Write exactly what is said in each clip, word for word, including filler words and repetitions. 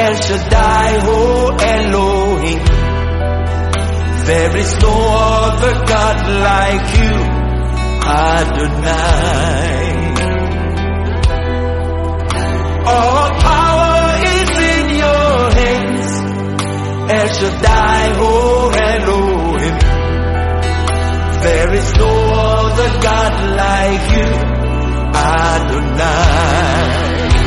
El Shaddai, oh Elohim. There is no other God like you, Adonai. All power is in your hands, El Shaddai, oh Elohim. There is no other God like you, Adonai.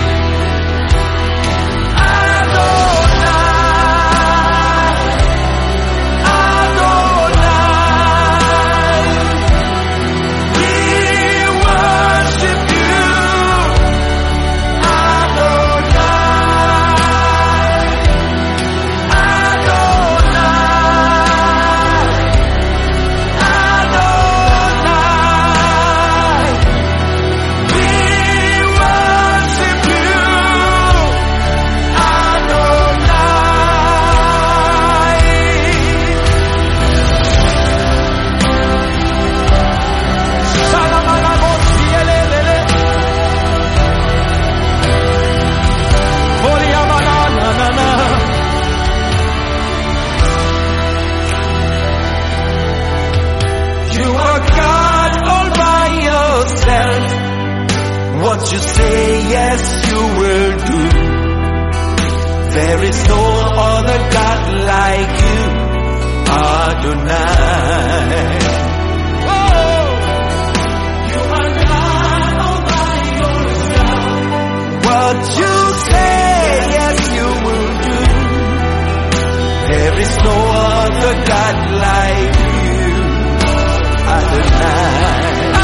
What you say, yes, you will do. There is no other God like you, Adonai. Oh, you are God all by yourself. What you say, yes, you will do. There is no other God like you, Adonai.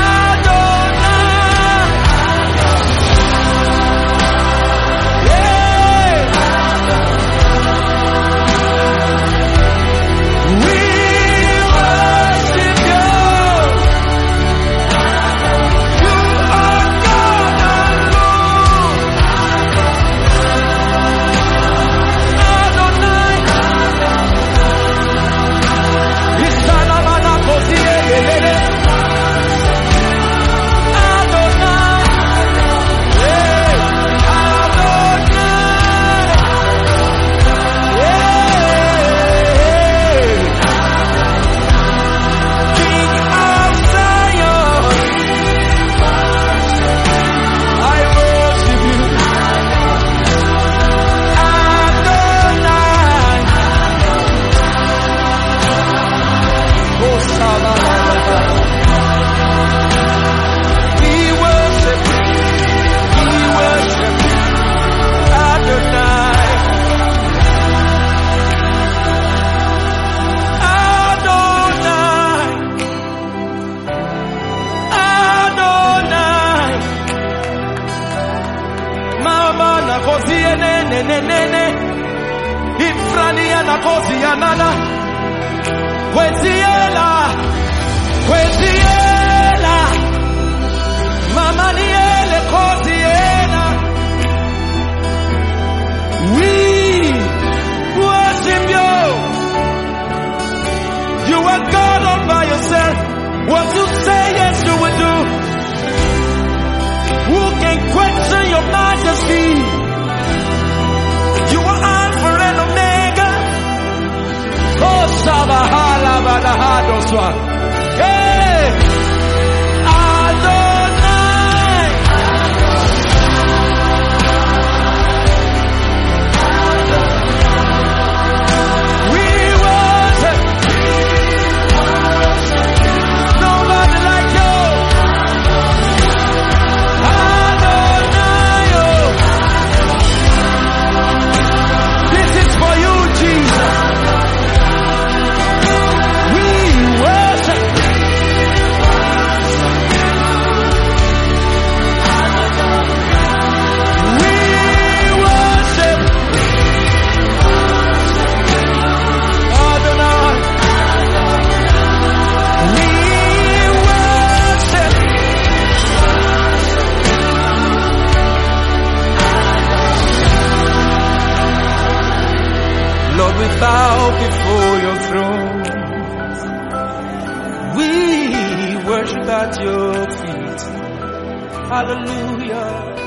What you say, yes, you will do. Who can question your majesty? You are Alpha and Omega. Oh, Sabahala Badahadoswa. Hey, Adonai. We worship. Nobody like you. Adonai. This is for you, Jesus. We worship. We worship. Adonai. We worship. Lord, we bow before your throne. We worship at your feet. Hallelujah.